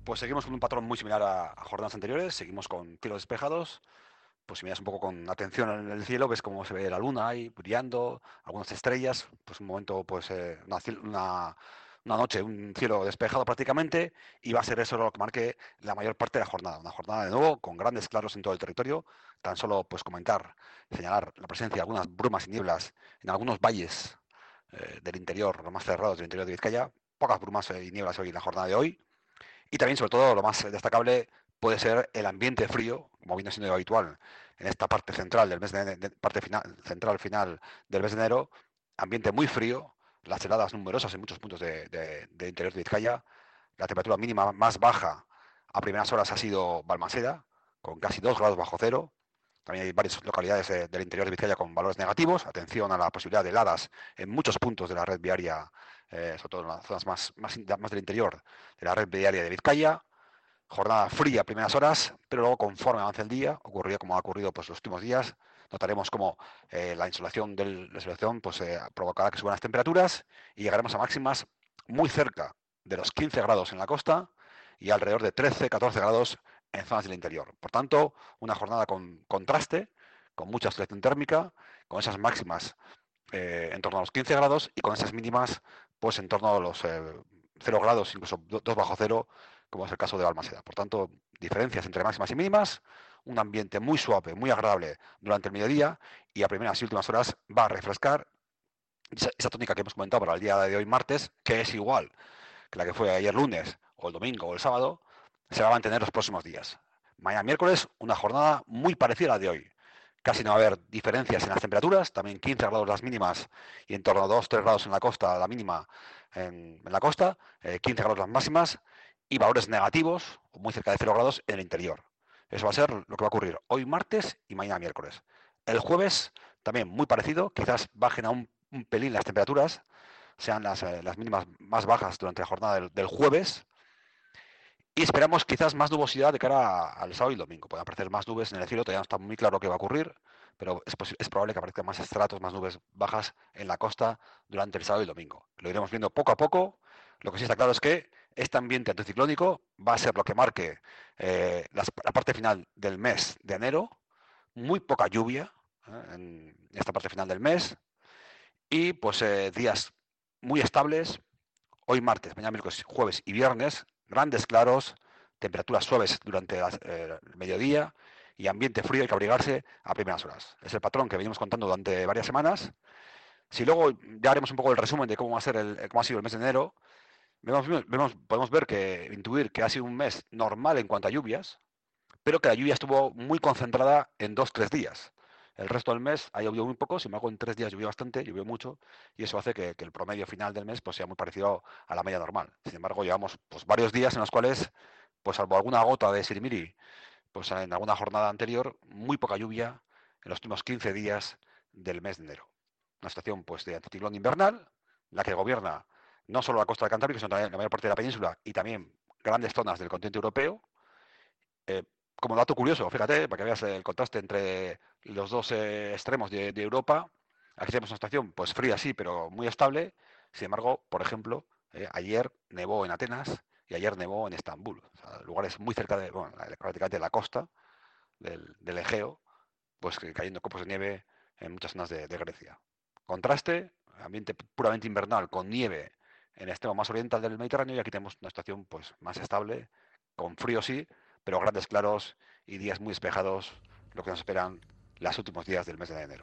Pues seguimos con un patrón muy similar a jornadas anteriores, seguimos con cielos despejados. Pues si miras un poco con atención en el cielo, ves cómo se ve la luna ahí brillando, algunas estrellas, pues un momento, pues una noche, un cielo despejado prácticamente, y va a ser eso lo que marque la mayor parte de la jornada. Una jornada de nuevo con grandes claros en todo el territorio. Tan solo pues comentar, señalar la presencia de algunas brumas y nieblas en algunos valles del interior, los más cerrados del interior de Vizcaya. Pocas brumas y nieblas hoy en la jornada de hoy. Y también, sobre todo, lo más destacable puede ser el ambiente frío, como viene siendo habitual en esta parte central del mes parte final del mes de enero, ambiente muy frío, las heladas numerosas en muchos puntos del interior de Vizcaya, la temperatura mínima más baja a primeras horas ha sido Balmaseda, con casi 2 grados bajo cero. También hay varias localidades del interior de Vizcaya con valores negativos. Atención a la posibilidad de heladas en muchos puntos de la red viaria, sobre todo en las zonas más del interior de la red viaria de Vizcaya. Jornada fría a primeras horas, pero luego conforme avance el día, ocurrió como ha ocurrido pues, los últimos días, notaremos como la insolación pues, provocará que suban las temperaturas y llegaremos a máximas muy cerca de los 15 grados en la costa y alrededor de 13-14 grados en zonas del interior. Por tanto, una jornada con contraste, con mucha oscilación térmica, con esas máximas en torno a los 15 grados y con esas mínimas pues en torno a los 0 grados, incluso 2 bajo cero, como es el caso de Balmaseda. Por tanto, diferencias entre máximas y mínimas, un ambiente muy suave, muy agradable durante el mediodía y a primeras y últimas horas va a refrescar esa tónica que hemos comentado para el día de hoy martes, que es igual que la que fue ayer lunes o el domingo o el sábado, se va a mantener los próximos días. Mañana miércoles, una jornada muy parecida a la de hoy. Casi no va a haber diferencias en las temperaturas, también 15 grados las mínimas y en torno a 2-3 grados en la costa, la mínima en la costa, 15 grados las máximas y valores negativos, muy cerca de 0 grados en el interior. Eso va a ser lo que va a ocurrir hoy martes y mañana miércoles. El jueves también muy parecido, quizás bajen a un pelín las temperaturas, sean las mínimas más bajas durante la jornada del jueves. Y esperamos quizás más nubosidad de cara al sábado y el domingo. Pueden aparecer más nubes en el cielo, todavía no está muy claro qué va a ocurrir, pero es probable que aparezcan más estratos, más nubes bajas en la costa durante el sábado y el domingo. Lo iremos viendo poco a poco. Lo que sí está claro es que este ambiente anticiclónico va a ser lo que marque la parte final del mes de enero. Muy poca lluvia en esta parte final del mes y pues días muy estables, hoy martes, mañana miércoles, jueves y viernes, grandes claros, temperaturas suaves durante el mediodía y ambiente frío, hay que abrigarse a primeras horas. Es el patrón que venimos contando durante varias semanas. Si luego ya haremos un poco el resumen de cómo va a ser cómo ha sido el mes de enero, podemos ver intuir que ha sido un mes normal en cuanto a lluvias, pero que la lluvia estuvo muy concentrada en 2-3 días. El resto del mes ha llovido muy poco, sin embargo en 3 días llovió bastante, llovió mucho, y eso hace que el promedio final del mes pues, sea muy parecido a la media normal. Sin embargo, llevamos pues, varios días en los cuales, pues salvo alguna gota de sirimiri, pues en alguna jornada anterior, muy poca lluvia en los últimos 15 días del mes de enero. Una situación pues, de anticiclón invernal, la que gobierna no solo la costa del Cantábrico, sino también la mayor parte de la península y también grandes zonas del continente europeo. Eh, Como dato curioso, fíjate, para que veas el contraste entre los dos extremos de Europa, aquí tenemos una estación pues fría sí, pero muy estable. Sin embargo, por ejemplo, ayer nevó en Atenas y ayer nevó en Estambul, o sea, lugares muy cerca de, bueno, prácticamente de la costa del Egeo, pues cayendo copos de nieve en muchas zonas de Grecia. Contraste, ambiente puramente invernal con nieve en el extremo más oriental del Mediterráneo y aquí tenemos una estación pues más estable, con frío sí, pero grandes claros y días muy despejados, lo que nos esperan los últimos días del mes de enero.